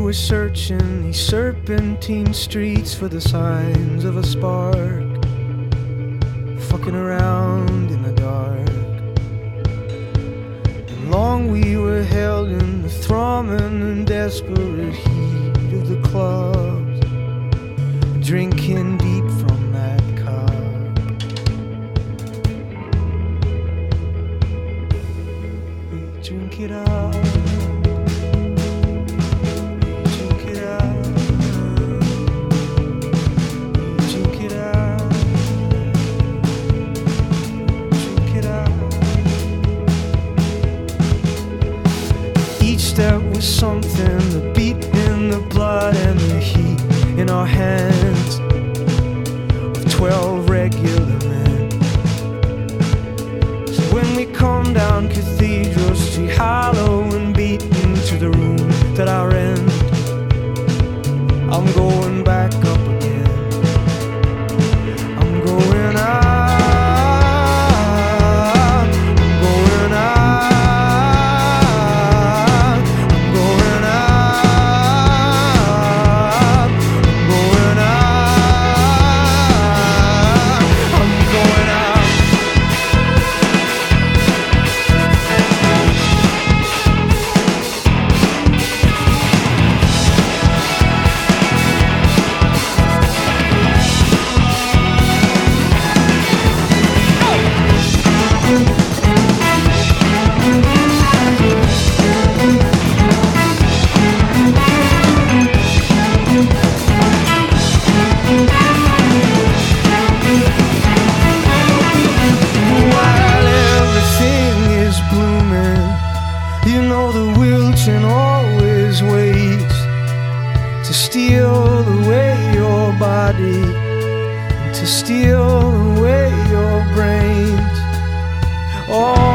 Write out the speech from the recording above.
were searching these serpentine streets for the signs of a spark, fucking around in the dark. And long we were held in the throbbing and desperate heat of the clubs, drinking deep from that cup. We drink it up. That was something, the beat in the blood and the heat in our hands of 12 regular men. So when we come down Cathedral Street, hollow and beaten to the room that I rent, I'm going back up again. I'm going out. Always waits to steal away your body, to steal away your brains. Oh,